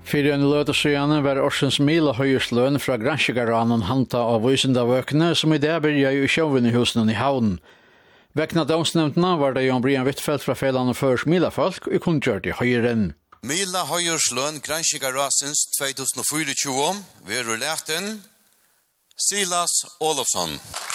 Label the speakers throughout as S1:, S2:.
S1: Fyrir en løtesøyane var årsens mila høyersløn fra granskjegaranen hanta av Vysindavøkene som I dag byrja I sjåvinnehusen I havn. Vekna domsnevntena var det Jan Brian Wittfeldt fra Felan og Førs Milafolk og kunngjørt I høyeren.
S2: Mila høyersløn granskjegarasens 2024 veru lærten Silas Olofsson.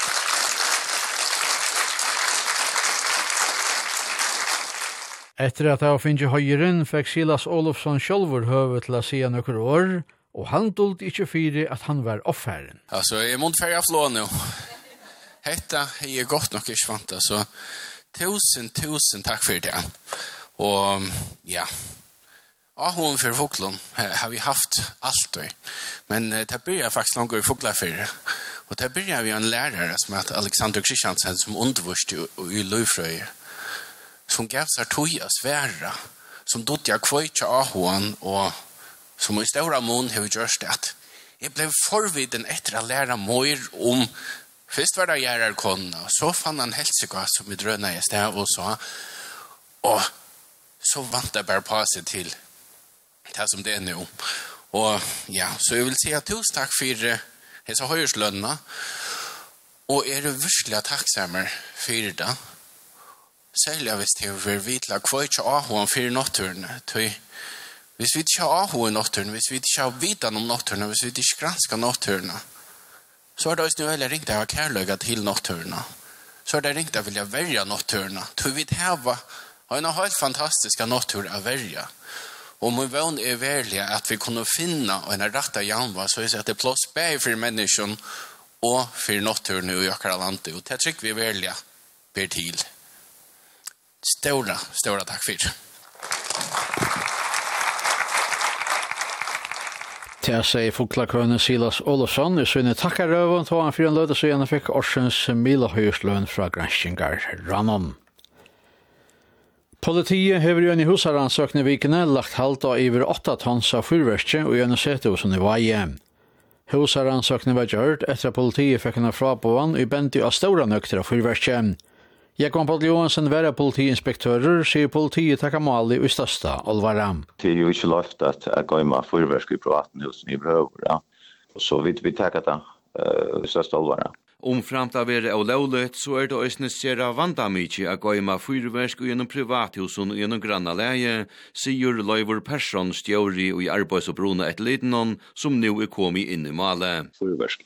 S1: Etter at jeg finner høyeren, fikk Silas Olofsson sjølver høve til å si noen år, og han dolt ikke fyrir at han var offeren.
S3: Altså, jeg må ferdig av flå nå. Hetta er godt nok ikke vant, så tusen takk for det. Og, ja, hun for Fokland har vi haft alt, men det begynner faktisk langt I Foklafyr. Og det begynner vi en lærere som heter Alexander Kristiansen, som undervurste I Løyfrøy, som gav seg toga svære, som dodja kvøytja ahoan, og som I stora mån har gjørst det. Jeg ble forviden etter å lære mer om, først var det gjerarkonna, og så fann han helsika som I drøna I sted, og så vant jeg bare på seg til det som det nå. Og ja, så jeg vil si at tusen takk for hese høyerslønna, og det virkelig takksammer for det, særlig hvis det er vitla kvøytja ahoan for nokturene. Hvis vi ikke har ahoan nokturene, hvis vi ikke har vidan om nokturene, hvis vi ikke granskar nokturene, så det også noe ringt av kærløyga til nokturene. Så det ringt av vilja verja nokturene. Vi har en helt fantastisk noktur av verja. Og min vøn verlig at vi kunne finne en rett av janva, så vi setter plass bare for mennesken og for nokturene I akkurat landet. Og det trykker vi verlig ber til. Stora takk for.
S1: Til å si Foklakøyne Silas Olofsson, I sønne takkarøven, tog han for en løte så gjerne fikk årsens milahøyersløn fra Granskingar Rannon. Politiet hever jo en I husaransøkende vikene lagt halt av over 8 tons av fyrverkje og gjerne sete hos I Vaje. Husaransøkende var gjørt etter at politiet fikk en frapåvan og benti av stora nøkter av fyrverkje. Jakob Paul Johansen være politiinspektører, sier politiet takka mali I største alvara.
S4: Det jo ikke løft at jeg går med fyrverk I privaten hos I Brøver, ja. Og så vi takka det I største alvara.
S5: Framt av av lovlet, så det også ser av vandamykje å gå med fyrverk gjennom privathusen og gjennom granna leie, sier Løyvor Persson stjåri og I arbeids- og bruna et lidenon, som nå kommet inn I malet.
S6: Fyrverk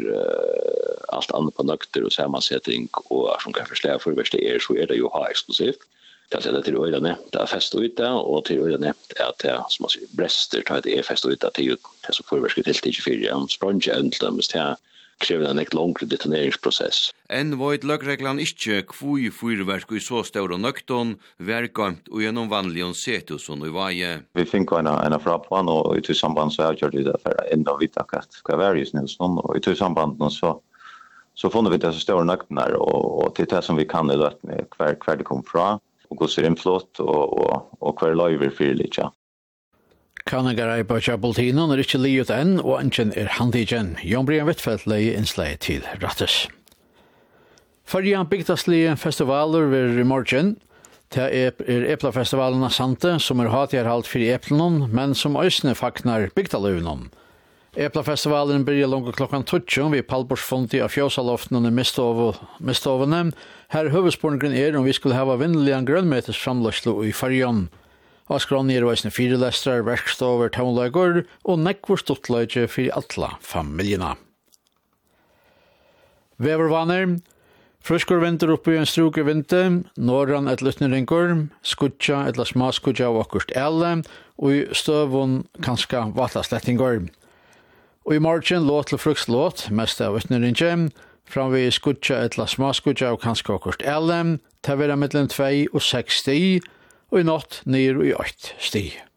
S6: allt annat på nøkter og sammansetning, og som kan forstå fyrverk så det jo ha-eksklusivt. Det er til øyne nevnt, det fest ute, og til øyne nevnt at det som man sier, brester, det fest ute til det som fyrverk til 24, språnge øndlømmes til krever enekt langere detoneringsprosess.
S5: Void løgreglan ikke kvui fyrverk I så større nøkton, verkamt og gjennom vanlige setusen I Vaje.
S4: Vi fikk en frapån, og I to samband så har gjort det for enda vidt akkurat hva varje snusnån, og I to samband så funnet vi disse større nøktene, og til det som vi kan I løtene, hver det kom fra, og hvordan det innflott, og hver løyver fyrir litt, ja.
S1: Kanagar I Bøtja-politinen ikke livet enn, og ønsken handigen. Jan Brian Wittfeldt leie innslag til Rattes. Forrige bygdaslige festivaler ved I morgen. Det Eplafestivalen av Sante, som hatjarhalt for Eplenen, men som øsne faknar bygdaløvnen. Eplafestivalen byrjar langt klokkan 12 ved Palborsfonti av Fjøsaloften I Mistovene. Her høvesporningen om vi skulle hava vinnelig en grønmetes framløslo I Farjon. Askron veisne 4 lestrar, verkstover, taunlager og nekvor stortløyge for alle familiene. Vevervaner. Fruskur vinter oppi en struke vinter, norran et luttneringur, skutja et la smaskutja og akkurst elle, og I støvun kanska vatlaslettingur. Og I morgen låt til frukslåt, mest av luttneringur, fram vi skutja et la smaskutja og kanska akkurst elle, ta vera mittlen 2 og 6 sti, og I natt ned I 8 sti.